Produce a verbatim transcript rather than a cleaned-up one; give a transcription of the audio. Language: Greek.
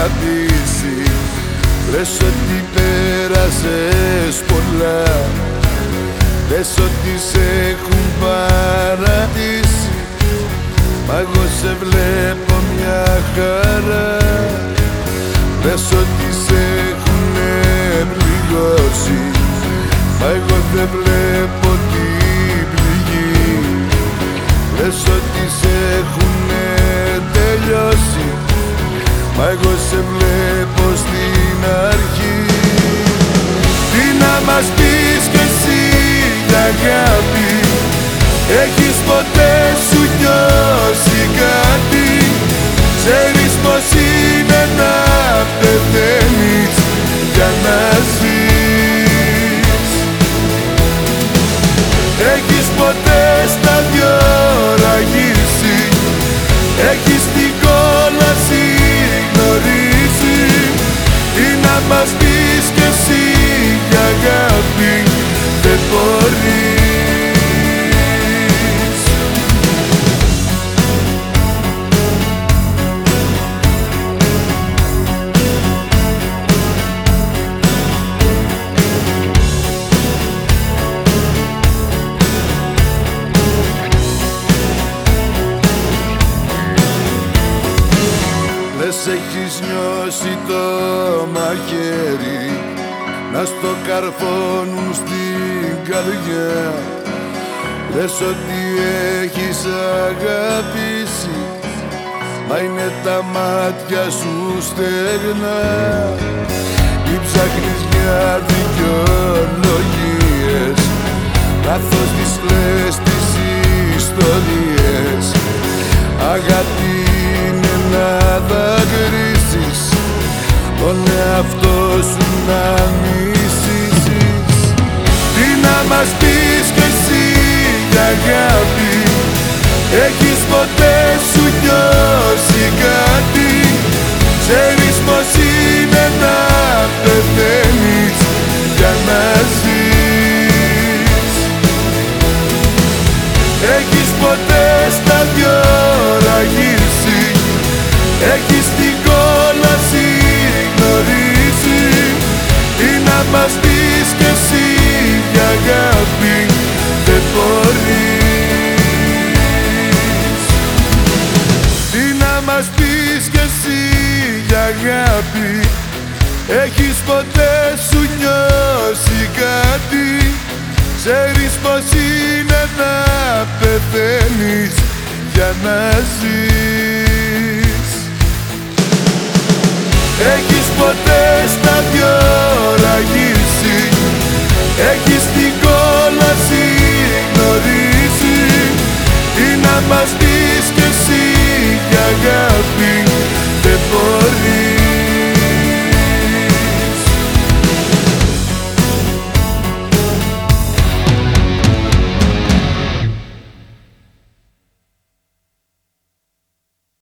αγαπήσει. Λες ότι πέρασες πολλά, λες ότι σε έχουν παρατήσει, μα εγώ σε βλέπω μια χαρά. Λες ότι σε έχουνε πληγώσει, μα εγώ δεν βλέπω την πληγή. Λες ότι σε έχουνε τελειώσει, μα εγώ σε βλέπω στην αρχή. Τι να μας πεις κι εσύ για αγάπη, έχεις ποτέ σου νιώσει κάτι? Ξέρεις πως είναι να πεθαίνεις για να ζεις? Έχεις ποτέ στα δυο ραγίσει, έχεις την κόλαση γνωρίσει? Τι να μας πεις κι εσύ για αγάπη, δεν μπορείς. Λες έχεις νιώσει το μαχαίρι να στο καρφώνουν στην καρδιά. Λες ότι έχεις αγαπήσει, μα είναι τα μάτια σου στεγνά. Ή ψάχνεις για δικαιολογίες, καθώς τις λες τις ιστορίες. Αγάπη είναι να δακρύσεις, τον εαυτό σου να μισήσεις. Τι να μας πεις κι εσύ για αγάπη, έχεις ποτέ σου νιώσει κάτι? Ξέρεις πως είναι να πεθαίνεις για να ζεις? Έχεις ποτέ στα δυο ραγίσει, έχεις την κόλαση γνωρίσει? Τι να μας πεις κι εσύ για αγάπη, δεν μπορείς. Τι να μας πεις κι εσύ για αγάπη, έχεις ποτέ σου νιώσει κάτι? Ξέρεις πως είναι να πεθαίνεις για να ζεις? Έχεις ποτέ στα δυο ραγίσει, έχεις την κόλαση γνωρίσει? Τι να μας πεις κι εσύ για αγάπη,